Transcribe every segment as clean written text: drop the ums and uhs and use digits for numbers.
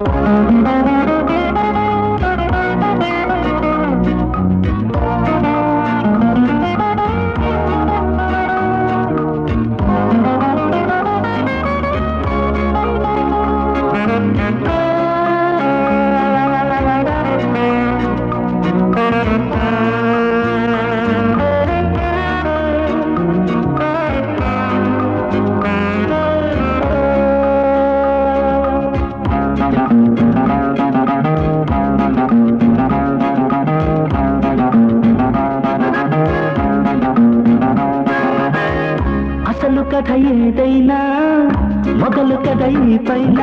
అసలు కథ ఏదైనా మొదలు కథ ఈ పైన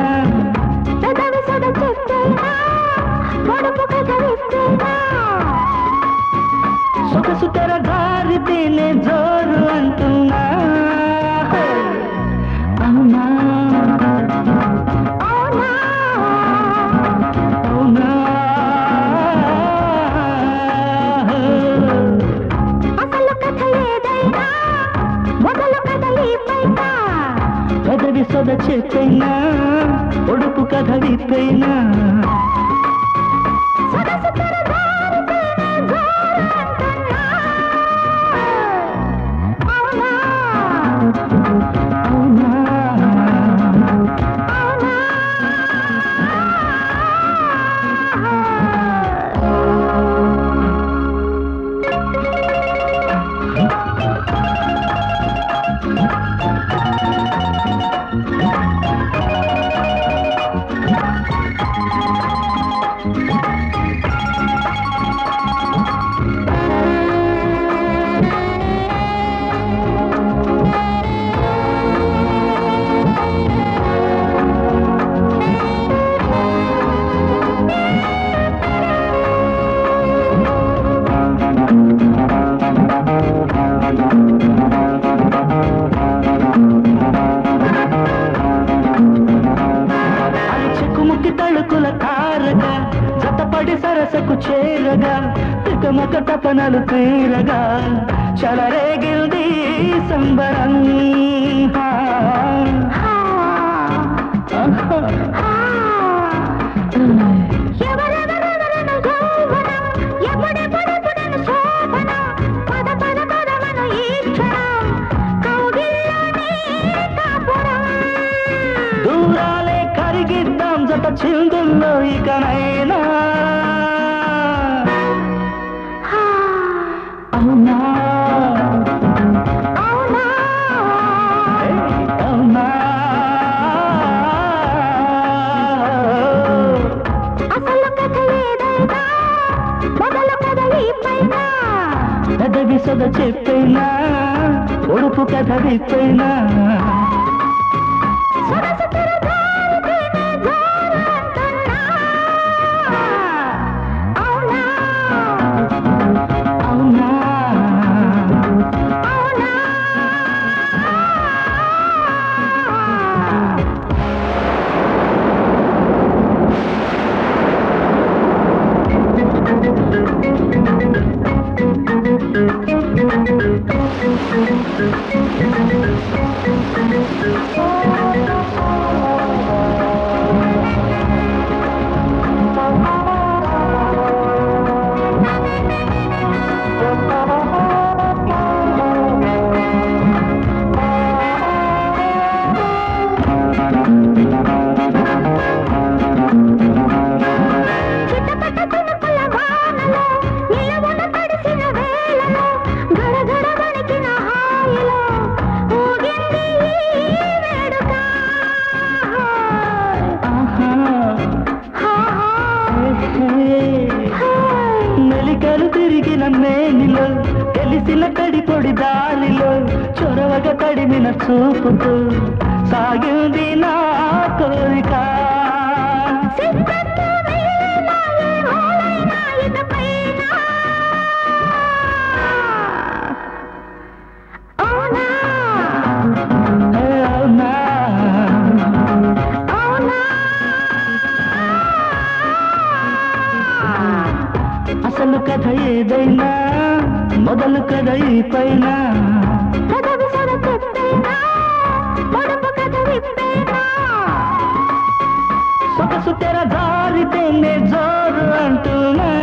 సొగసు తెర గారితేనే జోరు అంటున్నా అవునా అవునా అసలు కథ ఏదైనా మొదలు కథ ఈ పైన పెదవి సొద చెప్పైనా ఒడుపు కథ విప్పైనా తళుకుల కారగా జతపడి సరసకు చేరగా తికమక తపనలు తీరగా చలరేగిల్ది సంబరం దూరాలే కరిగిద్దాం జత చిందుల్లో ఇకనైనా అవునా అవునా అవునా అసలు కథ ఏదైనా మొదలు కథ ఈ పైన పెదవి సొద చెప్పైనా ఒడుపు కథ విప్పైనా మెలికలు తిరిగిన మేనిలో తెలిసిన తడి పొడి దారిలో చొరవగా తడిమిన చూపుతూ సాగింది నా కోరిక అసలు కథ ఏదైనా మొదలు కథ ఈ పైన సొగసు తెర జారితేనే జోరు అంటూనే